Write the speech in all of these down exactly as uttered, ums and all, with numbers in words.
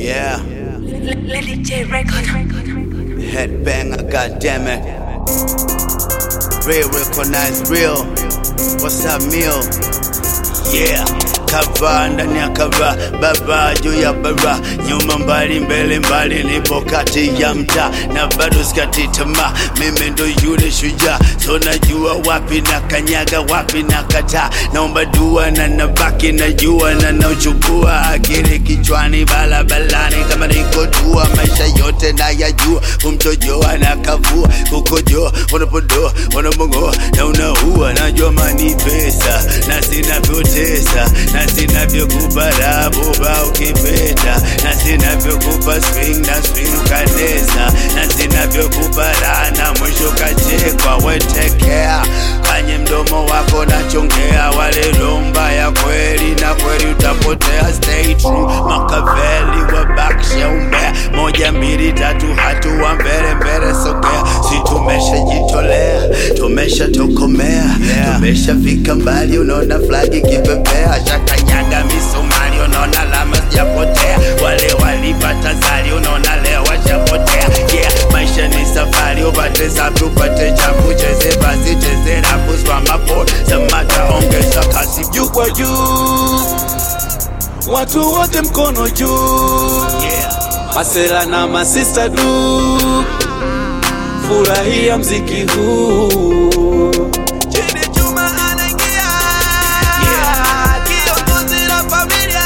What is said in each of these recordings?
Yeah. Lily J record. Headbanger, goddammit. Real, recognize real. What's up, meal? Yeah. Kava ndani ya kava, baba juu ya bara, nyuma mbali mbele mbali, nipo kati ya mtaa na bado sikati tamaa. Mimi ndo yule shujaa, so najua wapi na kanyaga, wapi na kata. Naomba dua na nabaki na jua na nauchukua akili kichwani balabalani kama niko tua. Maisha yote na yajua, kumtojoa na kavua, kukojoa unapodoa unamongoa na unaua. Najua mani pesa na sina vyotesa, na sina vyokupa rabuba ukipeta, na sina vyokupa swing na swing ukanesa, na sina vyokupa rana mwisho kachekwa. We take care, kanye mdomo wako na chongea, wale lomba ya kweli na kweli utapotea. Stay true, Makaveli wa bakisha umbea, moja mbili tatu hatua mbele mbele sogea. Si tumesha jitolea, tumesha tokomea, yeah. Tumesha fika mbali, unaona flagi kipepea. Shaka nyaga misumari, unaona alama sijapotea. Wale walipata zali, unaona leo washapotea. Yeah, maisha ni safari, upate sapi upate chapu. Cheze basi cheze rapu, swama po samata ongeza kasi. Juu kwa juu, watu wote mkono juu, yeah. Masela na masista du, furahia mziki huu. Chini Juma anaingia, Yeah. kiongozi la familia.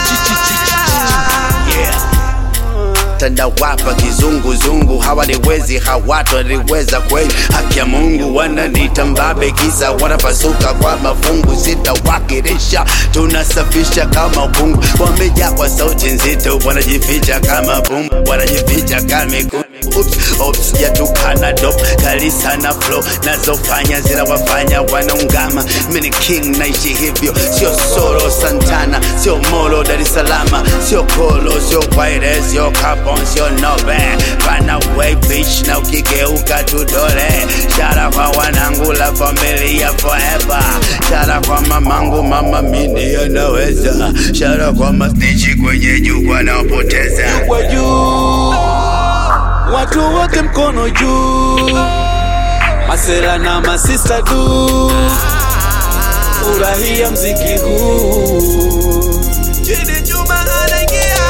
Yeah. Tanda wapa kizungu zungu, hawaliwezi hawatu waliweza kweli. Haki ya Mungu wananita mbabe, kisa wanapasuka kwa mafungu. Sita wakirisha, tunasafisha kama ukungu. Wamejaa kwa sauti nzito, wanajificha kama boom, wanajificha kama miku. Oops, oops, yatukana dope, kali sana flow nazofanya zinawafanya wanaungama. Mini king naishi hivyo, sio solo Santana, sio molo Dar es Salaam, sio kolo, sio kwaire, sio kapon, sio nobe. Run away bitch, na ukigeuka tudole. Shara kwa wanangu la familia forever. Shara kwa mamangu, mama mini anaweza. Shara kwa mastichi kwenye jukwa na upoteza. Kwa juu, watu wote mkono juu, Masela na masista du, furahia mziki huu. Chini Juma anaingia,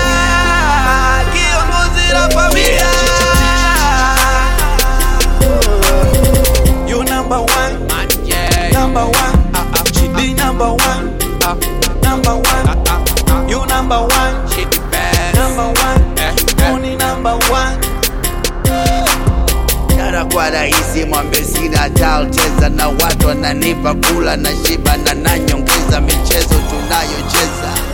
kiongozi la familia. You number one, number one, Chidi number one, number one, you number one, number one, Oni number one. Shara kwa raisi mwambe sina tao, cheza na watu wananipa kula na shiba na nanyongeza michezo tunayocheza.